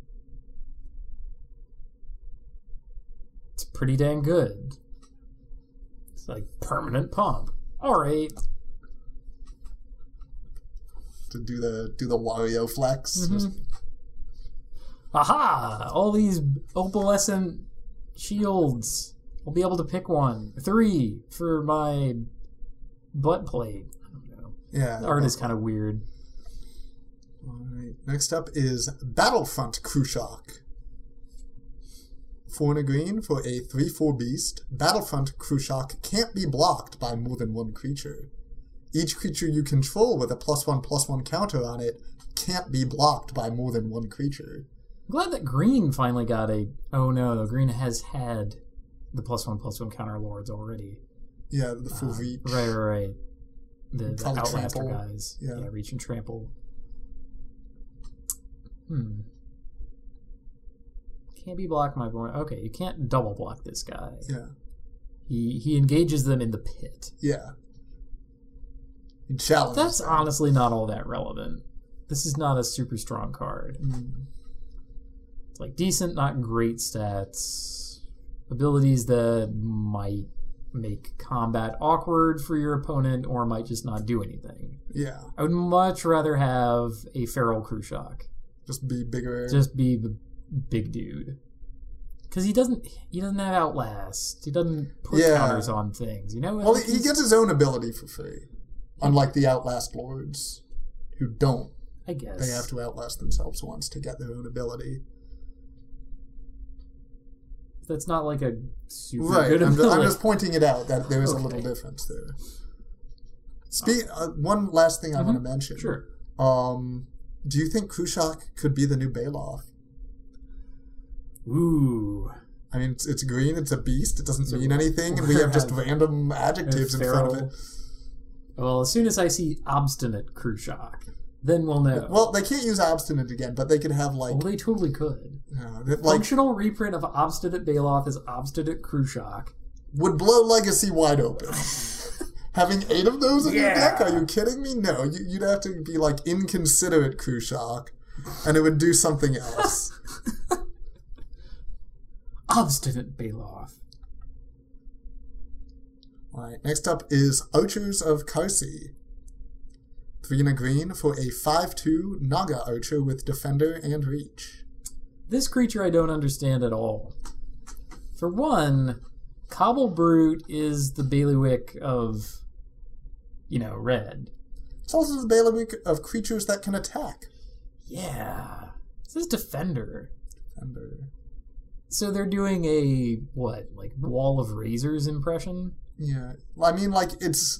It's pretty dang good. It's like permanent pump. All right. To do the do the Wario flex. Mm-hmm. Just... Aha! All these opalescent shields. I'll be able to pick one. Three for my butt plate. I don't know. Yeah. The art is kind of weird. All right. Next up is Battlefront Krushok. Four and a green for a three four beast. Battlefront Krushok can't be blocked by more than one creature. Each creature you control with a plus one plus one counter on it can't be blocked by more than one creature. I'm glad that green finally got a... Oh no, green has had the plus one plus one counter lords already. Yeah, the full uh, reach. Right, right, right. The, the Outlaster trample. guys. Yeah. yeah, reach and trample. Hmm. Can't be blocked by more. Okay, you can't double block this guy. Yeah. He he engages them in the pit. Yeah. He challenges That's them. honestly not all that relevant. This is not a super strong card. Mm. It's like decent, not great stats. Abilities that might make combat awkward for your opponent or might just not do anything. Yeah. I would much rather have a Feral Krushok. Just be bigger. Just be the big dude. Because he doesn't he doesn't have Outlast. He doesn't put Yeah. counters on things. You know? Well, Like, he he's- gets his own ability for free. Unlike the Outlast Lords, who don't. I guess. They have to outlast themselves once to get their own ability. That's not like a super Right. good I'm, ability. I'm just pointing it out that there is a Okay. little difference there. Spe- uh, one last thing I Mhm. want to mention. Sure. Um, do you think Krushok could be the new Baloth? Ooh. I mean, it's, it's green, it's a beast, it doesn't So mean anything, and we have just we're random adjectives in front of Feral. it. Well, as soon as I see Obstinate Krushok, then we'll know. Well, they can't use Obstinate again, but they could have, like... Well, they totally could. uh, that, like Functional reprint of Obstinate Baloth is Obstinate Krushok. would blow Legacy wide open. Having eight of those in your Yeah. deck? Are you kidding me? No, you, you'd have to be like inconsiderate Krushok, and it would do something else. Obstinate Baloth. Alright, next up is Archers of Karsi. Three and a green for a five two Naga Archer with Defender and Reach. This creature I don't understand at all. For one, Cobble Brute is the bailiwick of, you know, red. It's also the bailiwick of creatures that can attack. Yeah. This is Defender. Defender. So they're doing a, what, like Wall of Razors impression? Yeah. Well, I mean, like, it's...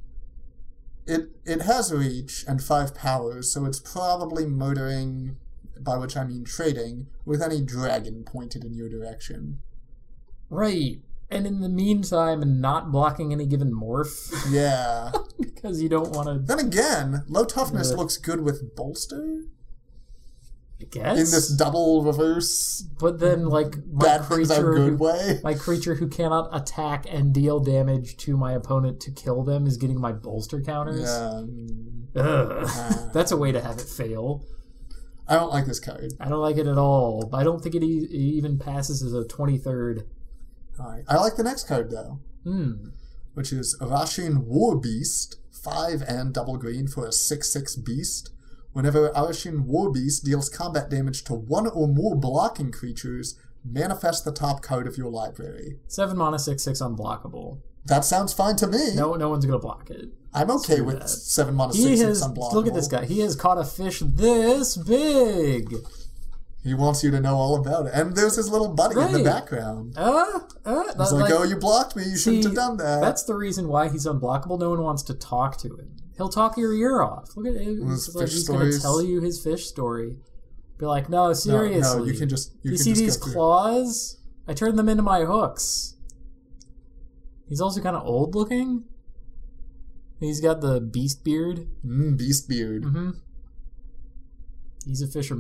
It it has reach and five powers, so it's probably murdering, by which I mean trading, with any dragon pointed in your direction. Right. And in the meantime, not blocking any given morph. Yeah. Because you don't want to, Then again, low toughness Yeah. looks good with bolster I guess. in this double reverse But then, like, my bad things are creature, good who, way. my creature who cannot attack and deal damage to my opponent to kill them is getting my bolster counters. Yeah. Ugh. Ah. That's a way to have it fail. I don't like this card. I don't like it at all. I don't think it, e- it even passes as a twenty-third. Alright. I like the next card though, Hmm. which is Arashin War Beast, five and double green for a six six beast. Whenever Arashin War Beast deals combat damage to one or more blocking creatures, manifest the top card of your library. Seven mana, six six unblockable. That sounds fine to me. No, no one's gonna block it. I'm okay Screw with that. seven mana He six has. six unblockable. Look at this guy. He has caught a fish this big. He wants you to know all about it. And there's his little buddy in Right. the background. Uh, uh, He's that's like, like- oh, you blocked me. You shouldn't See, have done that. That's the reason why he's unblockable. No one wants to talk to him. He'll talk your ear off. Look at it. His It's like fish he's going to stories. tell you his fish story. Be like, no, No, seriously. no, you can just you, You can see just these go through. claws? I turned them into my hooks. He's also kind of old looking. He's got the beast beard. Mm, beast beard. Mm-hmm. He's a fisherman.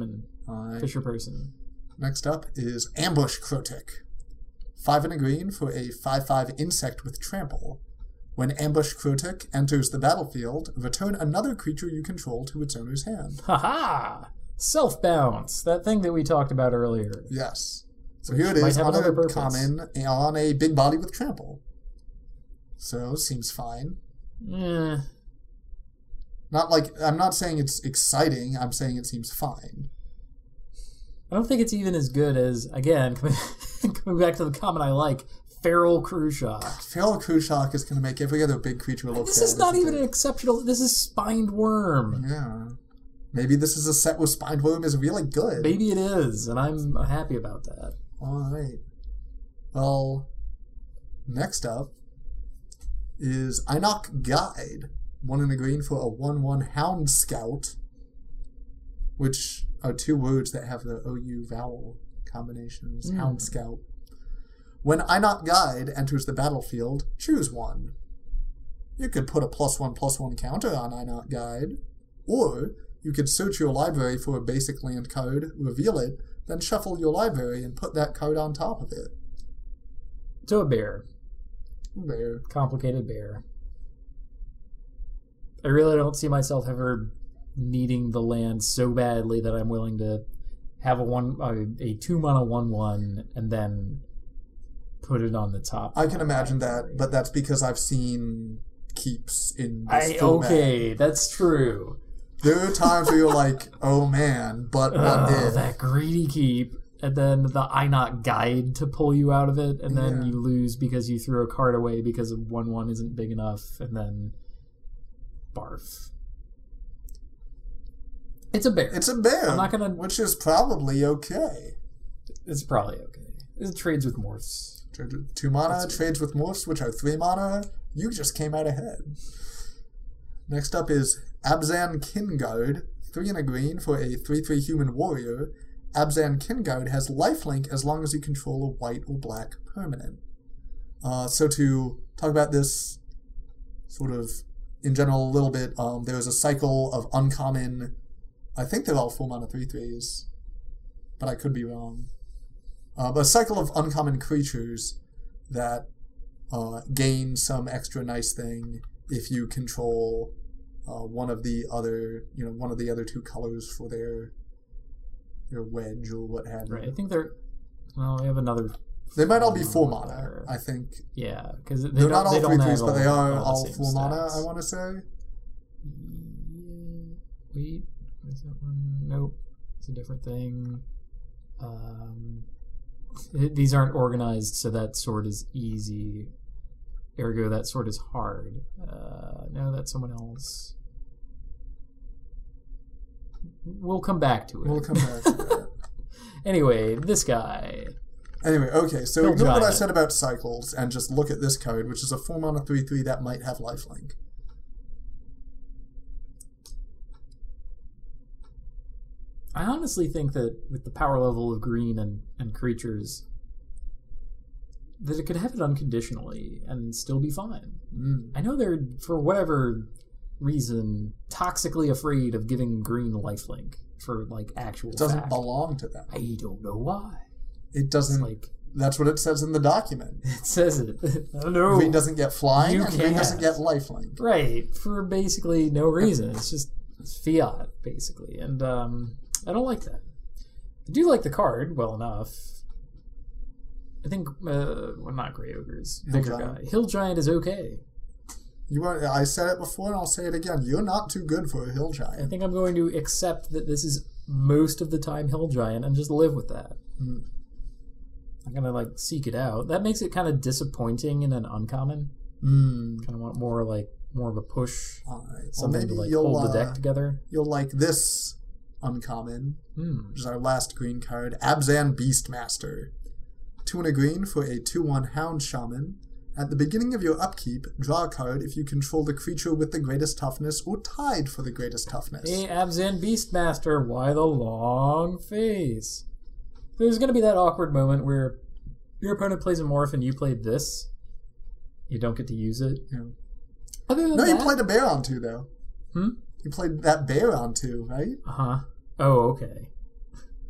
Alright. Fisher person. Next up is Ambush Crotic. Five and a green for a five five insect with trample. When Ambush Crotic enters the battlefield, return another creature you control to its owner's hand. Haha! Self-bounce. That thing that we talked about earlier. Yes. So here it Might is, have another another purpose. common on a big body with trample. So, seems fine. Eh. Not like, I'm not saying it's exciting, I'm saying it seems fine. I don't think it's even as good as, again, coming, coming back to the common I like, Feral Cruciak. Feral Cruciak is going to make every other big creature look This bad, is not isn't even it? an exceptional... This is Spined Worm. Yeah. Maybe this is a set where Spined Worm is really good. Maybe it is, and I'm happy about that. Alright. Well, next up is Einok Guide. One in a green for a one one Hound Scout, which are two words that have the O U vowel combinations. Mm. Hound Scout. When Einok Guide enters the battlefield, choose one. You could put a plus one plus one counter on Einok Guide, or you could search your library for a basic land card, reveal it, then shuffle your library and put that card on top of it. So a bear. There. Complicated bear. I really don't see myself ever needing the land so badly that I'm willing to have a one a, a two mana one one and then put it on the top. I can imagine that, but that's because I've seen keeps in this I format. okay, that's true. There are times where you're like, oh man, but what Oh, did? that greedy keep, and then the Einok Guide to pull you out of it, and then Yeah. you lose because you threw a card away because one one isn't big enough, and then barf. It's a bear. It's a bear, I'm not gonna- which is probably okay. It's probably okay. It trades with morphs. Trades with Two mana, That's- trades with morphs, which are three mana. You just came out ahead. Next up is Abzan Kinguard, three and a green for a three three human warrior. Abzan Kinguard has lifelink as long as you control a white or black permanent. Uh, so to talk about this sort of in general a little bit, um, there is a cycle of uncommon, I think they're all full mana three threes, but I could be wrong. Uh, but a cycle of uncommon creatures that uh, gain some extra nice thing if you control uh, one of the other, you know, one of the other two colors for their their wedge or what have you. Right. I think they're. Well, we have another. They might all be full four mana, there. I think. Yeah, because they They're don't, not all they three don't threes, have but they all- are all the all same full mana, stats. I want to say. Wait, is that one? Nope, it's a different thing. Um, th- these aren't organized, so that sword is easy. Ergo, that sword is hard. Uh, no, that's someone else. We'll come back to it. We'll come back to that. Anyway, this guy. Anyway, okay, so Hill ignore what I Giant. said about cycles and just look at this card, which is a four mana three three that might have lifelink. I honestly think that with the power level of green and, and creatures, that it could have it unconditionally and still be fine. Mm. I know they're, for whatever reason, toxically afraid of giving green lifelink for, like, actual It doesn't fact. belong to them. I don't know why. It It's doesn't. like, That's what it says in the document. it says it. I don't know. Green doesn't get flying, You and green doesn't can't. get lifelink. Right, for basically no reason. It's just it's fiat, basically. And um, I don't like that. I do like the card well enough. I think, uh, well, not Grey Ogres. Hill Bigger Giant. guy. Hill Giant is okay. You are. I said it before, and I'll say it again. You're not too good for a hill I giant. think I'm going to accept that this is most of the time Hill Giant and just live with that. Mm. I'm going to, like, seek it out. That makes it kind of disappointing in an uncommon. Mm. Kind of want more, like, more of a push. All right. Well, Something maybe to, like, you'll hold the uh, deck together. you'll like this uncommon, Hmm. which is our last green card, Abzan Beastmaster. Two and a green for a two one Hound Shaman. At the beginning of your upkeep, draw a card if you control the creature with the greatest toughness or tied for the greatest toughness. Hey, Abzan Beastmaster, why the long face? There's going to be that awkward moment where your opponent plays a morph and you played this. You don't get to use it. Yeah. Other than No, that, you played a bear on two, though. Hmm? You played that bear on two, right? Uh-huh. Oh, okay.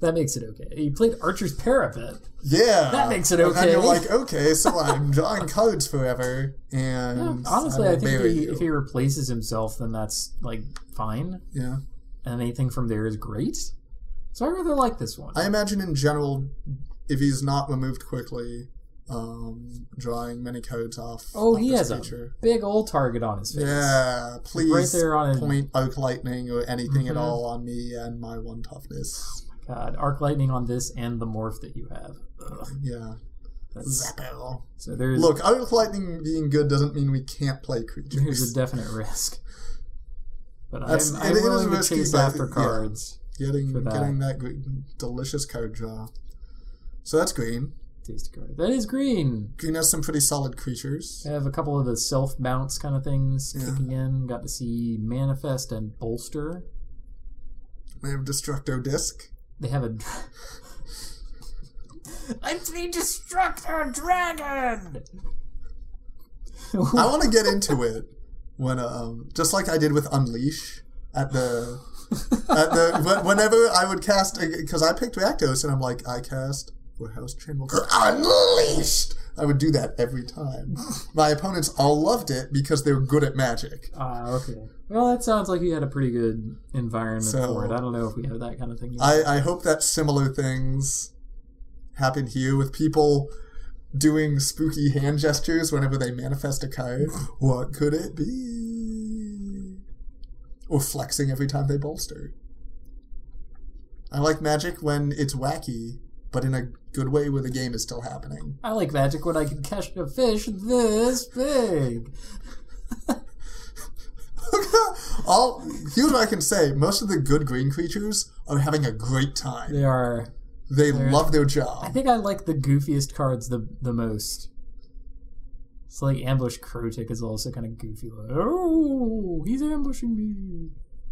That makes it okay. You played Archer's Parapet. Yeah. That makes it And then okay. you're like, okay, so I'm drawing cards forever, and Yeah, honestly, I, I will think if bury he, you. if he replaces himself, then that's, like, fine. Yeah. And anything from there is great. So I rather like this one. I imagine in general, if he's not removed quickly, um, drawing many cards off. oh, off he this has creature. a big old target on his face. Yeah, please Right there on his... point Arc Lightning or anything Mhm. at all on me and my one toughness. God, Arc Lightning on this and the morph that you have. Ugh, Yeah. that's... Zappo. So there's, Look, Arc Lightning being good doesn't mean we can't play creatures. there's a definite risk. But I'm, That's- I'm it is willing to risky, chase but, after yeah. cards. Getting for that. getting that gre- delicious card draw. So that's green. Tasty card. That is green. Green has some pretty solid creatures. I have a couple of the self mounts kind of things Yeah. kicking in. Got to see Manifest and Bolster. We have Destructo Disc. They have a. I'm the Destructor Dragon. I want to get into it when, um, just like I did with Unleash at the, at the, but whenever I would cast, because I picked Rakdos and I'm like, I cast Warehouse Chainwalker Unleashed. I would do that every time. My opponents all loved it because they were good at Magic. Ah, okay. Well, that sounds like you had a pretty good environment So- for it. I don't know if we have that kind of thing yet. I, I hope that similar things happen here with people doing spooky hand gestures whenever they manifest a card. What could it be? Or flexing every time they bolster. I like Magic when it's wacky, but in a good way where the game is still happening. I like Magic when I can catch a fish this big. All here's what I can say: most of the good green creatures are having a great time. They are. They they're- love their I job. think I like the goofiest cards the the most. It's like Ambush Crotic is also kind of goofy. Like, oh, he's ambushing me.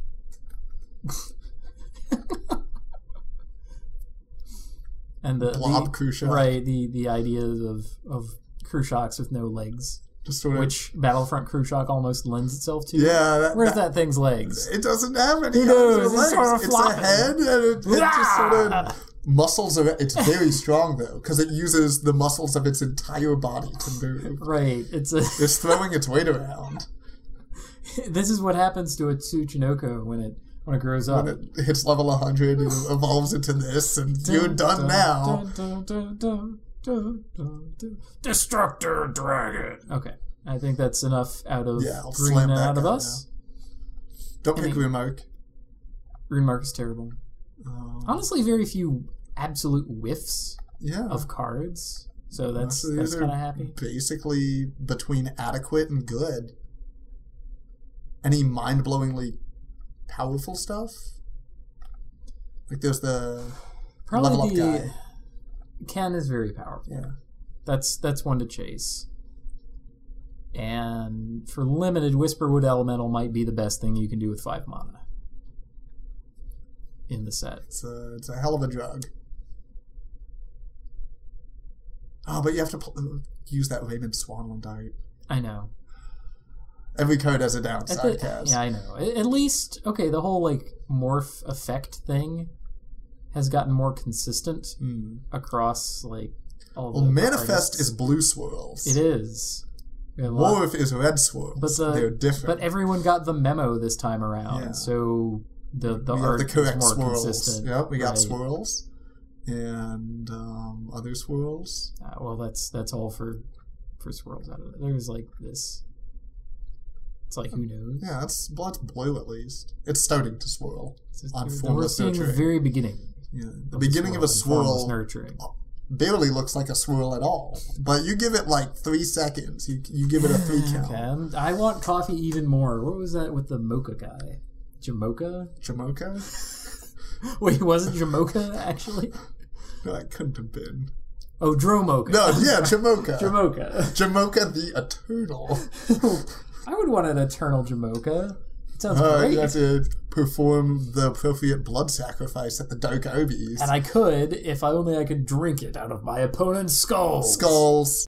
And the, Blob the Crucial. right the the ideas of of Crushocks with no legs, Just sort of, which Battlefront Crucial almost lends itself to. yeah. That, Where's that, that thing's legs? It doesn't have any Who knows? other It's legs. sort of It's flopping. a head, and it, it just sort Ah! of muscles of it. It's very strong though, because it uses the muscles of its entire body to move. Right. It's a. It's throwing its weight around. This is what happens to a Tsuchinoko when it when it grows up. When it hits level one hundred, it evolves into this, and you're done now. Dun, dun, dun, dun, dun, dun. Destructor Dragon. Okay, I think that's enough out of Yeah, I'll green slam and that out of guy us. Don't I pick mean- Remark. Green mark is terrible. Um, Honestly, very few absolute whiffs yeah. of cards, so that's Honestly, that's these kind of are happy. Basically between adequate and good. Any mind-blowingly powerful stuff? Like there's the level up Probably guy. the Ken is very powerful. Yeah. That's that's one to chase. And for limited, Whisperwood Elemental might be the best thing you can do with five mana in the set. It's a, it's a hell of a drug. Oh, but you have to pl- use that Raymond Swanland art. I know. Every card has a At downside, the- Kaz. yeah, I know. At at least, okay, the whole like morph effect thing has gotten more consistent Mm. across like all Well, the Manifest artists. is blue swirls. It is. We have a lot- Morph is red swirls. But the, They're different. But everyone got the memo this time around, Yeah. so the the we have art the correct is more swirls. consistent. Yep, we got Right. swirls. And um, other swirls. Uh, well, that's that's all for for swirls out of it. There's like this. It's like who knows? Yeah, that's, well, it's blue at least. It's starting to swirl. It's just- on we're formless seeing the nurturing. very beginning. Yeah. The of beginning of a and formless swirl nurturing. barely looks like a swirl at all. But you give it like three seconds. You you give it a three count. Okay, I'm- I want coffee even more. What was that with the mocha guy? Jamocha? Jamocha? Wait, was it Jamocha actually? No, it couldn't have been. Oh, Dromocha. No, yeah, Jamocha. Jamocha. Jamocha the Eternal. I would want an eternal Jamocha. It sounds Uh, great. you have to perform the appropriate blood sacrifice at the Dark Arby's. And I could, if I only I could drink it out of my opponent's skull. Skulls.